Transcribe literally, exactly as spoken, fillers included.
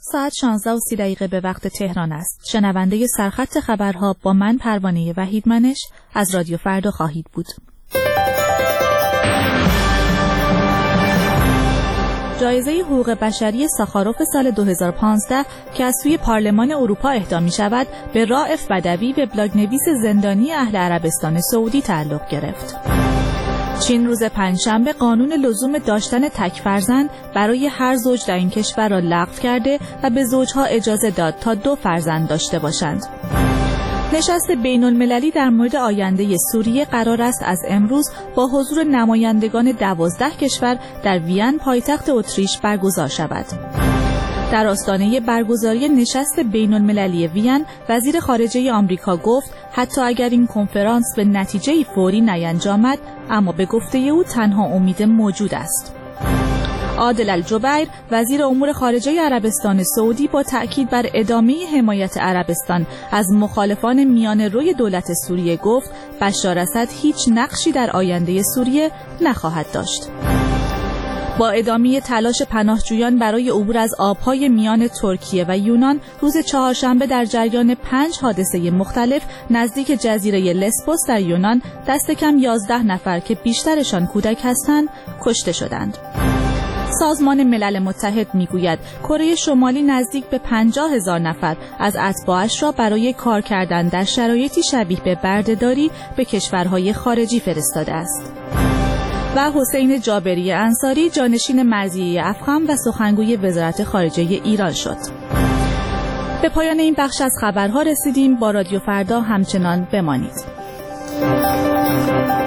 ساعت شانزده و سی دقیقه به وقت تهران است. شنونده سرخط خبرها با من پروانه وحیدمنش از رادیو فردا خواهید بود. جایزه حقوق بشری ساخاروف سال دو هزار و پانزده که از سوی پارلمان اروپا اهدا می شود به رائف بدوی و بلاگ نویس زندانی اهل عربستان سعودی تعلق گرفت. چین روز پنجشنبه قانون لزوم داشتن تک فرزند برای هر زوج در این کشور را لغو کرده و به زوجها اجازه داد تا دو فرزند داشته باشند. نشست بین المللی در مورد آینده سوریه قرار است از امروز با حضور نمایندگان دوازده کشور در وین پایتخت اتریش برگزار شود. در آستانه برگزاری نشست بین المللی وین وزیر خارجه آمریکا گفت حتی اگر این کنفرانس به نتیجه فوری نینجامد اما به گفته او تنها امید موجود است. عادل الجبیر وزیر امور خارجه عربستان سعودی با تأکید بر ادامه حمایت عربستان از مخالفان میان روی دولت سوریه گفت بشار اسد هیچ نقشی در آینده سوریه نخواهد داشت. با ادامه تلاش پناهجویان برای عبور از آبهای میان ترکیه و یونان روز چهارشنبه در جریان پنج حادثه مختلف نزدیک جزیره لسبوس در یونان دست کم یازده نفر که بیشترشان کودک هستند کشته شدند. سازمان ملل متحد میگوید کره شمالی نزدیک به پنجاه هزار نفر از اتباعش را برای کار کردن در شرایطی شبیه به بردهداری به کشورهای خارجی فرستاده است. و حسین جابری انصاری جانشین مرضیه افخم و سخنگوی وزارت خارجه ایران شد. به پایان این بخش از خبرها رسیدیم. با رادیو فردا همچنان بمانید.